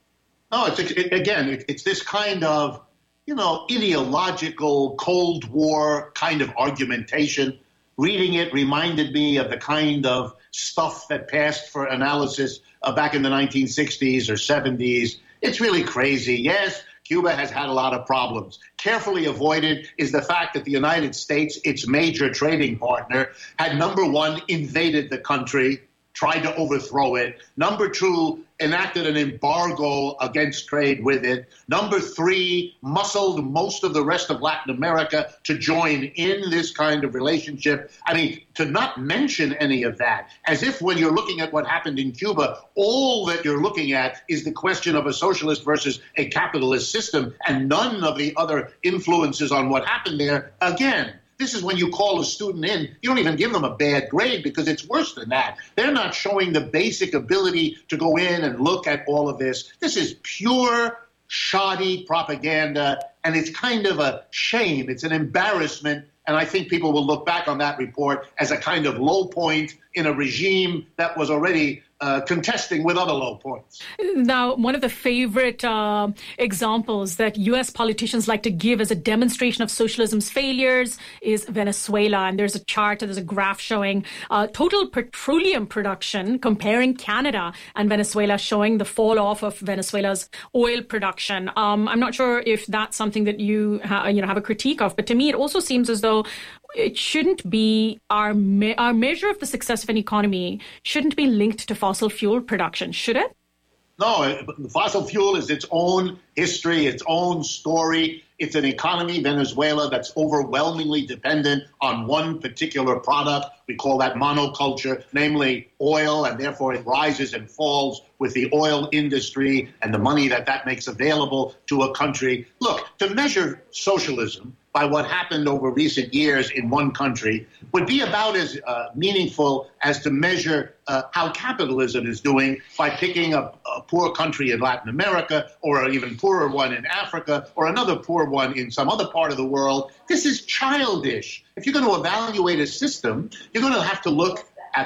Speaker 6: No, it's it, again, it, it's this kind of, you know, ideological Cold War kind of argumentation. Reading it reminded me of the kind of stuff that passed for analysis uh, back in the nineteen sixties or seventies. It's really crazy. Yes, Cuba has had a lot of problems. Carefully avoided is the fact that the United States, its major trading partner, had, number one, invaded the country, tried to overthrow it. Number two, enacted an embargo against trade with it. Number three, muscled most of the rest of Latin America to join in this kind of relationship. I mean, to not mention any of that, as if when you're looking at what happened in Cuba, all that you're looking at is the question of a socialist versus a capitalist system and none of the other influences on what happened there. Again, this is when you call a student in, you don't even give them a bad grade because it's worse than that. They're not showing the basic ability to go in and look at all of this. This is pure, shoddy propaganda, and it's kind of a shame. It's an embarrassment, and I think people will look back on that report as a kind of low point in a regime that was already Uh, contesting with other low points.
Speaker 5: Now, one of the favorite uh, examples that U S politicians like to give as a demonstration of socialism's failures is Venezuela. And there's a chart, there's a graph showing uh, total petroleum production, comparing Canada and Venezuela, showing the fall off of Venezuela's oil production. Um, I'm not sure if that's something that you, ha- you know, have a critique of, but to me, it also seems as though it shouldn't be our me- our measure of the success of an economy shouldn't be linked to fossil fuel production, should it?
Speaker 6: No, fossil fuel is its own history, its own story. It's an economy, Venezuela, that's overwhelmingly dependent on one particular product. We call that monoculture, namely oil, and therefore it rises and falls with the oil industry and the money that that makes available to a country. Look, to measure socialism by what happened over recent years in one country would be about as uh, meaningful as to measure uh, how capitalism is doing by picking a, a poor country in Latin America or an even poorer one in Africa or another poor one in some other part of the world. This is childish. If you're going to evaluate a system, you're going to have to look at the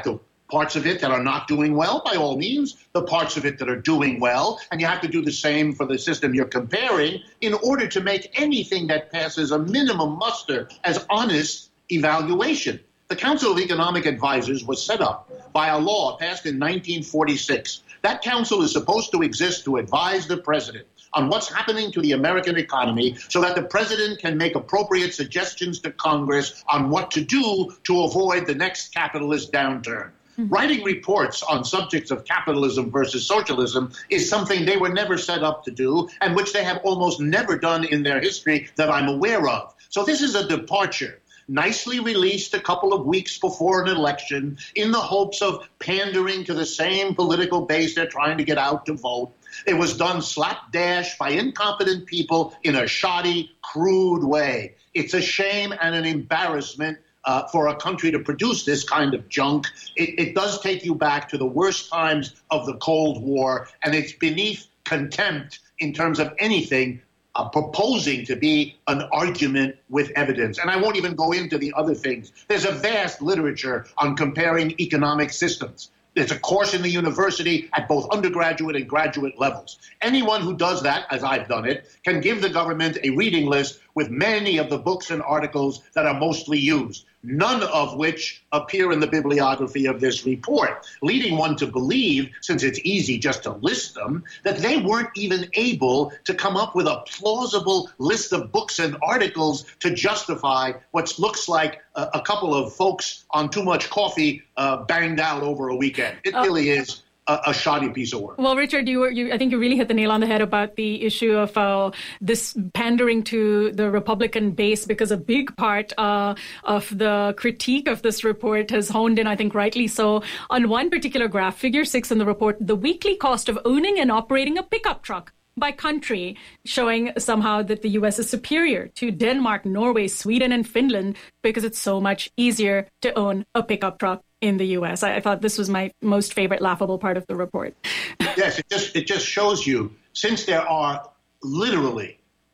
Speaker 6: parts of it that are not doing well, by all means, the parts of it that are doing well, and you have to do the same for the system you're comparing in order to make anything that passes a minimum muster as honest evaluation. The Council of Economic Advisors was set up by a law passed in nineteen forty-six. That council is supposed to exist to advise the president on what's happening to the American economy so that the president can make appropriate suggestions to Congress on what to do to avoid the next capitalist downturn. Mm-hmm. Writing reports on subjects of capitalism versus socialism is something they were never set up to do and which they have almost never done in their history that I'm aware of. So this is a departure, nicely released a couple of weeks before an election in the hopes of pandering to the same political base they're trying to get out to vote. It was done slapdash by incompetent people in a shoddy, crude way. It's a shame and an embarrassment uh, for a country to produce this kind of junk. It, it does take you back to the worst times of the Cold War, and it's beneath contempt in terms of anything Uh, proposing to be an argument with evidence. And I won't even go into the other things. There's a vast literature on comparing economic systems. There's a course in the university at both undergraduate and graduate levels. Anyone who does that, as I've done it, can give the government a reading list with many of the books and articles that are mostly used, none of which appear in the bibliography of this report, leading one to believe, since it's easy just to list them, that they weren't even able to come up with a plausible list of books and articles to justify what looks like a, a couple of folks on too much coffee uh, banged out over a weekend. It uh, really is a, a shoddy piece of work.
Speaker 5: Well, Richard, you were, you, I think you really hit the nail on the head about the issue of uh, this pandering to the Republican base, because a big part uh, of the critique of this report has honed in, I think rightly so, on one particular graph, figure six in the report, the weekly cost of owning and operating a pickup truck by country, showing somehow that the U S is superior to Denmark, Norway, Sweden, and Finland because it's so much easier to own a pickup truck in the U S. I, I thought this was my most favorite laughable part of the report.
Speaker 6: Yes, it just it just shows you, since there are literally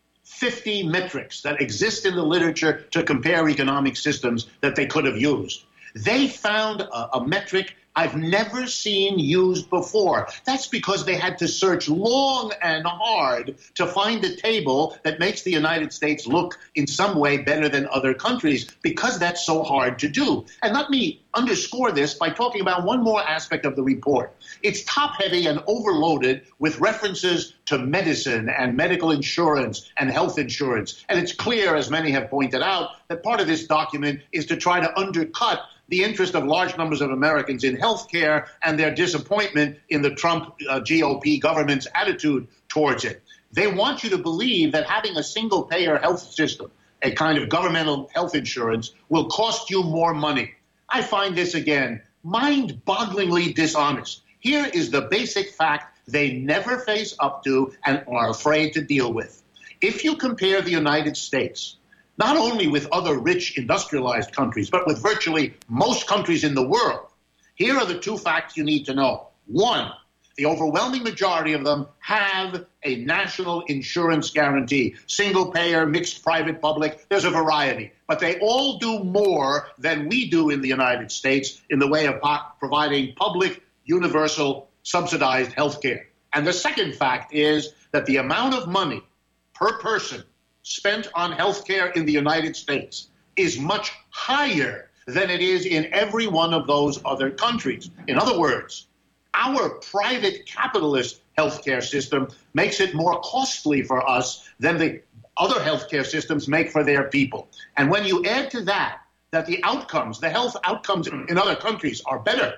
Speaker 6: fifty metrics that exist in the literature to compare economic systems that they could have used, they found a, a metric I've never seen used before. That's because they had to search long and hard to find a table that makes the United States look in some way better than other countries, because that's so hard to do. And let me underscore this by talking about one more aspect of the report. It's top-heavy and overloaded with references to medicine and medical insurance and health insurance. And it's clear, as many have pointed out, that part of this document is to try to undercut the interest of large numbers of Americans in health care and their disappointment in the Trump uh, G O P government's attitude towards it. They want you to believe that having a single-payer health system, a kind of governmental health insurance, will cost you more money. I find this, again, mind-bogglingly dishonest. Here is the basic fact they never face up to and are afraid to deal with. If you compare the United States not only with other rich industrialized countries, but with virtually most countries in the world, here are the two facts you need to know. One, the overwhelming majority of them have a national insurance guarantee, single payer, mixed private, public. There's a variety, but they all do more than we do in the United States in the way of po- providing public, universal, subsidized health care. And the second fact is that the amount of money per person spent on health care in the United States is much higher than it is in every one of those other countries. In other words, our private capitalist healthcare system makes it more costly for us than the other healthcare systems make for their people. And when you add to that, that the outcomes, the health outcomes in other countries are better.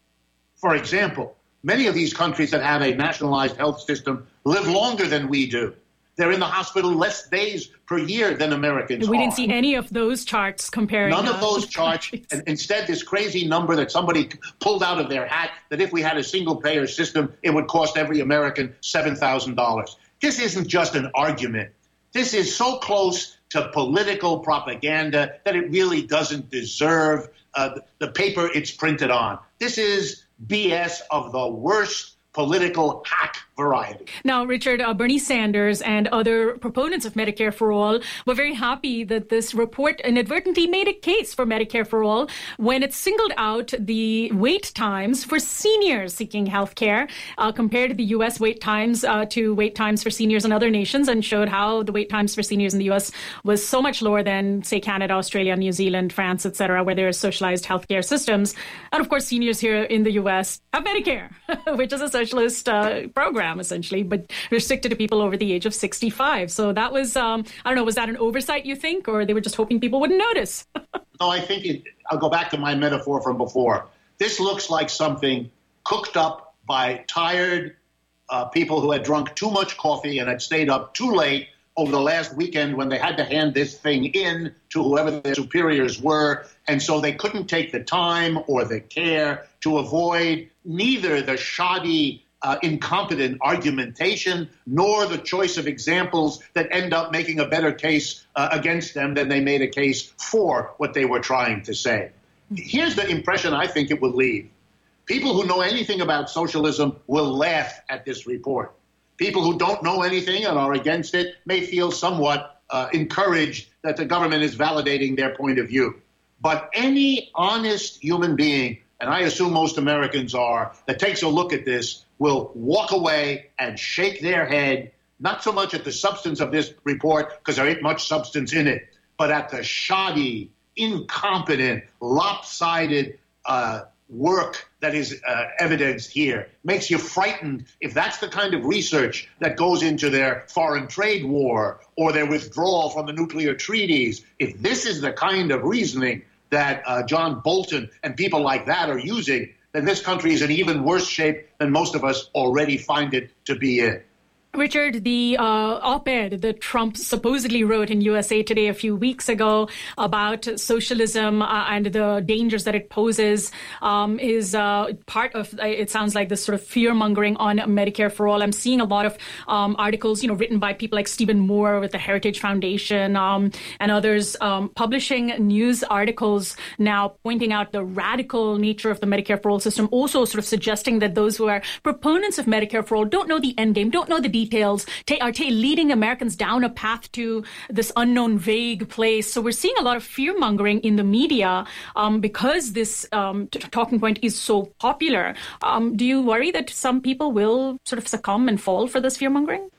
Speaker 6: For example, many of these countries that have a nationalized health system live longer than we do. They're in the hospital less days per year than Americans
Speaker 5: We
Speaker 6: are.
Speaker 5: didn't see any of those charts comparing.
Speaker 6: None of
Speaker 5: uh,
Speaker 6: those charts. And instead, this crazy number that somebody pulled out of their hat, that if we had a single-payer system, it would cost every American seven thousand dollars. This isn't just an argument. This is so close to political propaganda that it really doesn't deserve uh, the paper it's printed on. This is B S of the worst political hack variety.
Speaker 5: Now, Richard, uh, Bernie Sanders and other proponents of Medicare for All were very happy that this report inadvertently made a case for Medicare for All when it singled out the wait times for seniors seeking health care, uh, compared the U S wait times uh, to wait times for seniors in other nations, and showed how the wait times for seniors in the U S was so much lower than, say, Canada, Australia, New Zealand, France, et cetera, where there are socialized healthcare systems. And of course, seniors here in the U S have Medicare, which is a socialist uh, program, essentially, but restricted to people over the age of sixty-five. So that was, um, I don't know, was that an oversight, you think, or they were just hoping people wouldn't notice?
Speaker 6: No, I think it, I'll go back to my metaphor from before. This looks like something cooked up by tired uh, people who had drunk too much coffee and had stayed up too late over the last weekend when they had to hand this thing in to whoever their superiors were. And so they couldn't take the time or the care to avoid neither the shoddy, uh, incompetent argumentation nor the choice of examples that end up making a better case uh, against them than they made a case for what they were trying to say. Here's the impression I think it will leave. People who know anything about socialism will laugh at this report. People who don't know anything and are against it may feel somewhat uh, encouraged that the government is validating their point of view. But any honest human being, and I assume most Americans are, that takes a look at this will walk away and shake their head, not so much at the substance of this report, because there ain't much substance in it, but at the shoddy, incompetent, lopsided uh, work that is uh, evidenced here. Makes you frightened if that's the kind of research that goes into their foreign trade war or their withdrawal from the nuclear treaties. If this is the kind of reasoning that uh, John Bolton and people like that are using, then this country is in even worse shape than most of us already find it to be in.
Speaker 5: Richard, the uh, op-ed that Trump supposedly wrote in U S A Today a few weeks ago about socialism uh, and the dangers that it poses um, is uh, part of, it sounds like, this sort of fear-mongering on Medicare for All. I'm seeing a lot of um, articles, you know, written by people like Stephen Moore with the Heritage Foundation um, and others um, publishing news articles now pointing out the radical nature of the Medicare for All system, also sort of suggesting that those who are proponents of Medicare for All don't know the end game, don't know the details, are leading Americans down a path to this unknown, vague place. So we're seeing a lot of fear-mongering in the media um, because this um, t- talking point is so popular. Um, do you worry that some people will sort of succumb and fall for this fear-mongering?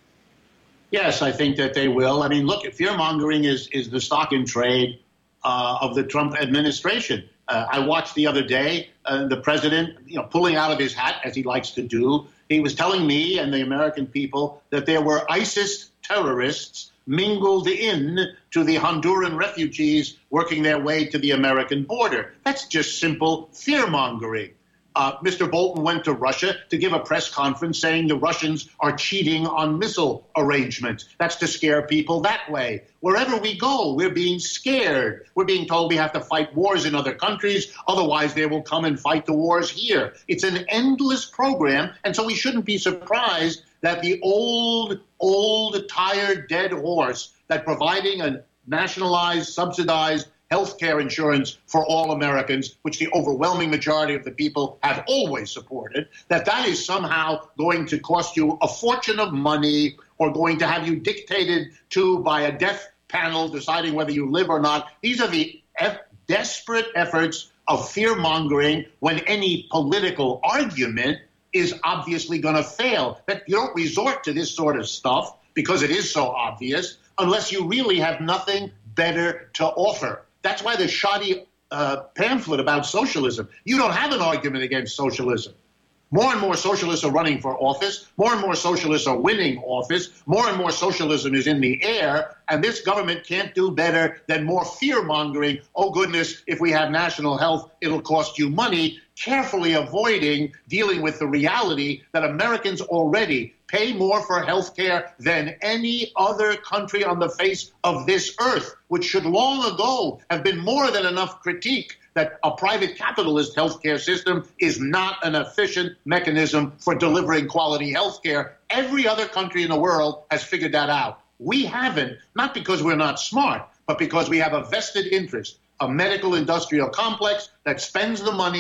Speaker 6: Yes, I think that they will. I mean, look, fear-mongering is, is the stock in trade uh, of the Trump administration. Uh, I watched the other day uh, the president, you know, pulling out of his hat, as he likes to do. He was telling me and the American people that there were ISIS terrorists mingled in to the Honduran refugees working their way to the American border. That's just simple fear-mongering. Uh, Mister Bolton went to Russia to give a press conference saying the Russians are cheating on missile arrangements. That's to scare people that way. Wherever we go, we're being scared. We're being told we have to fight wars in other countries. Otherwise, they will come and fight the wars here. It's an endless program. And so we shouldn't be surprised that the old, old, tired, dead horse that providing a nationalized, subsidized health care insurance for all Americans, which the overwhelming majority of the people have always supported, that that is somehow going to cost you a fortune of money or going to have you dictated to by a death panel deciding whether you live or not. These are the eff- desperate efforts of fear-mongering when any political argument is obviously going to fail. That you don't resort to this sort of stuff because it is so obvious unless you really have nothing better to offer. That's why the shoddy uh, pamphlet about socialism, you don't have an argument against socialism. More and more socialists are running for office. More and more socialists are winning office. More and more socialism is in the air. And this government can't do better than more fear-mongering. Oh, goodness, if we have national health, it'll cost you money. Carefully avoiding dealing with the reality that Americans already pay more for health care than any other country on the face of this earth, which should long ago have been more than enough critique that a private capitalist healthcare system is not an efficient mechanism for delivering quality healthcare. Every other country in the world has figured that out. We haven't, not because we're not smart, but because we have a vested interest, a medical industrial complex that spends the money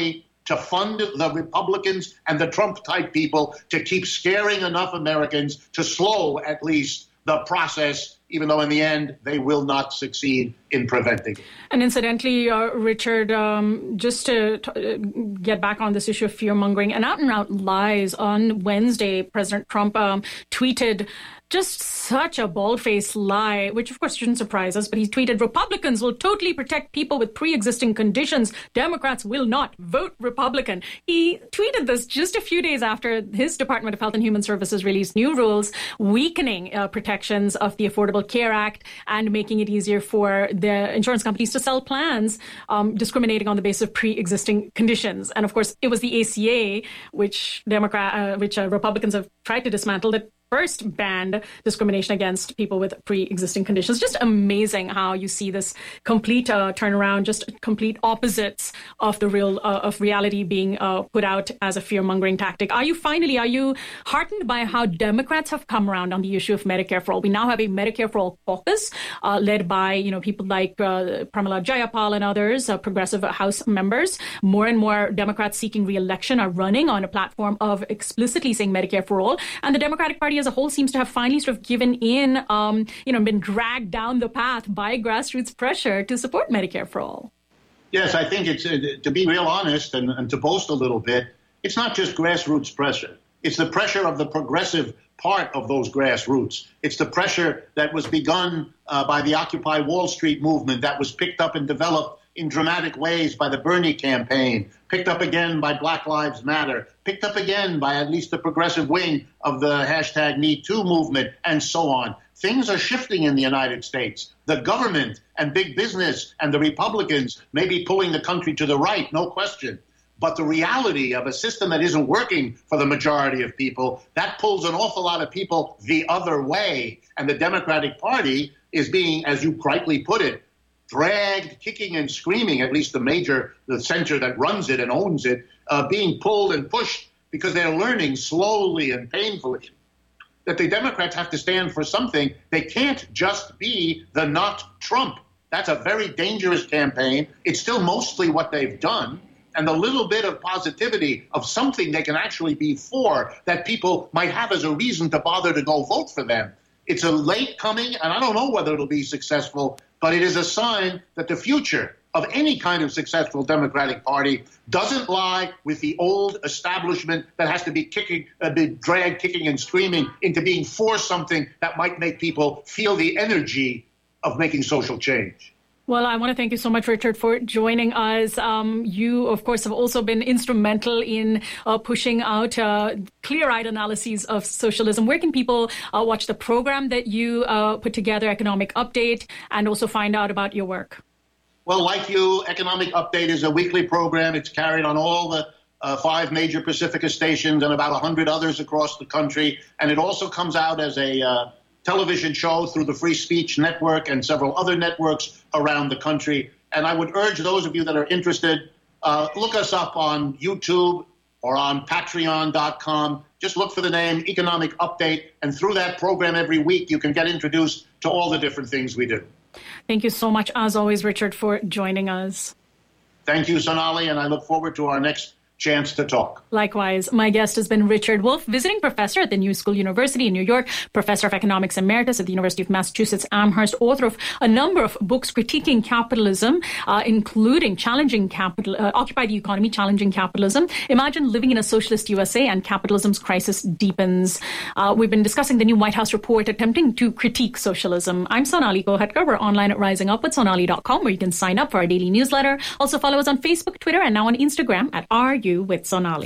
Speaker 6: to fund the Republicans and the Trump-type people to keep scaring enough Americans to slow, at least, the process, even though in the end they will not succeed in preventing it.
Speaker 5: And incidentally, uh, Richard, um, just to t- get back on this issue of fear-mongering, and out-and-out lies, on Wednesday, President Trump um, tweeted just such a bald-faced lie, which of course shouldn't surprise us, but he tweeted, Republicans will totally protect people with pre-existing conditions. Democrats will not vote Republican. He tweeted this just a few days after his Department of Health and Human Services released new rules weakening uh, protections of the Affordable Care Act and making it easier for the insurance companies to sell plans um, discriminating on the basis of pre-existing conditions. And of course, it was the A C A, which Democrat, uh, which uh, Republicans have tried to dismantle, that first banned discrimination against people with pre-existing conditions. Just amazing how you see this complete uh, turnaround, just complete opposites of the real uh, of reality being uh, put out as a fear-mongering tactic. Are you finally, are you heartened by how Democrats have come around on the issue of Medicare for All? We now have a Medicare for All caucus uh, led by, you know, people like uh, Pramila Jayapal and others, uh, progressive House members. More and more Democrats seeking re-election are running on a platform of explicitly saying Medicare for All. And the Democratic Party as a whole seems to have finally sort of given in, um, you know, been dragged down the path by grassroots pressure to support Medicare for All.
Speaker 6: Yes, I think it's, uh, to be real honest and, and to boast a little bit, it's not just grassroots pressure. It's the pressure of the progressive part of those grassroots. It's the pressure that was begun uh, by the Occupy Wall Street movement, that was picked up and developed in dramatic ways by the Bernie campaign, picked up again by Black Lives Matter, picked up again by at least the progressive wing of the hashtag Me Too movement, and so on. Things are shifting in the United States. The government and big business and the Republicans may be pulling the country to the right, no question. But the reality of a system that isn't working for the majority of people, that pulls an awful lot of people the other way. And the Democratic Party is being, as you rightly put it, dragged, kicking and screaming, at least the major, the center that runs it and owns it, uh, being pulled and pushed because they're learning slowly and painfully that the Democrats have to stand for something. They can't just be the not Trump. That's a very dangerous campaign. It's still mostly what they've done. And the little bit of positivity of something they can actually be for that people might have as a reason to bother to go vote for them. It's a late coming, and I don't know whether it'll be successful, but it is a sign that the future of any kind of successful Democratic Party doesn't lie with the old establishment that has to be kicking, uh, be dragged kicking and screaming into being for something that might make people feel the energy of making social change.
Speaker 5: Well, I want to thank you so much, Richard, for joining us. Um, you, of course, have also been instrumental in uh, pushing out uh, clear-eyed analyses of socialism. Where can people uh, watch the program that you uh, put together, Economic Update, and also find out about your work?
Speaker 6: Well, like you, Economic Update is a weekly program. It's carried on all the uh, five major Pacifica stations and about one hundred others across the country. And it also comes out as a uh, television show through the Free Speech Network and several other networks around the country. And I would urge those of you that are interested, uh, look us up on YouTube or on patreon dot com. Just look for the name Economic Update. And through that program every week, you can get introduced to all the different things we do.
Speaker 5: Thank you so much, as always, Richard, for joining us.
Speaker 6: Thank you, Sonali, and I look forward to our next chance to talk.
Speaker 5: Likewise, my guest has been Richard Wolff, visiting professor at the New School University in New York, professor of economics emeritus at the University of Massachusetts Amherst, author of a number of books critiquing capitalism, uh, including Challenging Capital, uh, Occupy the Economy, Challenging Capitalism, Imagine Living in a Socialist U S A, and Capitalism's Crisis Deepens. Uh, we've been discussing the new White House report attempting to critique socialism. I'm Sonali Kohatkar. We're online at rising up with sonali dot com, where you can sign up for our daily newsletter. Also follow us on Facebook, Twitter, and now on Instagram at R U with Sonali.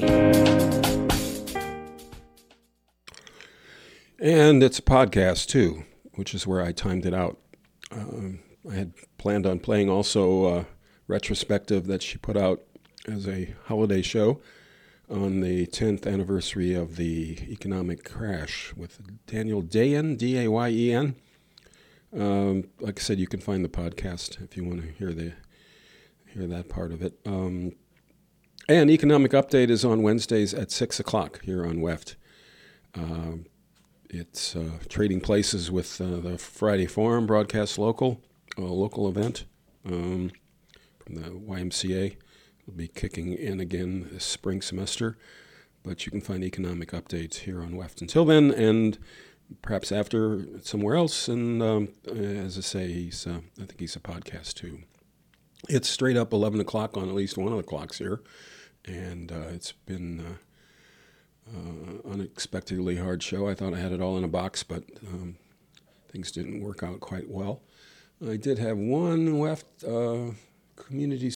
Speaker 1: And it's a podcast too, which is where I timed it out. Um, I had planned on playing also a retrospective that she put out as a holiday show on the tenth anniversary of the economic crash with Daniel Dayen, D A Y E N. Um, like I said, you can find the podcast if you want to hear the hear that part of it. Um, And Economic Update is on Wednesdays at six o'clock here on W E F T. Uh, it's uh, trading places with uh, the Friday Forum broadcast local, a local event um, from the Y M C A, will be kicking in again this spring semester. But you can find economic updates here on W E F T until then, and perhaps after somewhere else. And um, as I say, he's uh, I think he's a podcast too. It's straight up eleven o'clock on at least one of the clocks here, and uh, it's been uh, uh, unexpectedly hard show. I thought I had it all in a box, but um, things didn't work out quite well. I did have one W E F T uh, community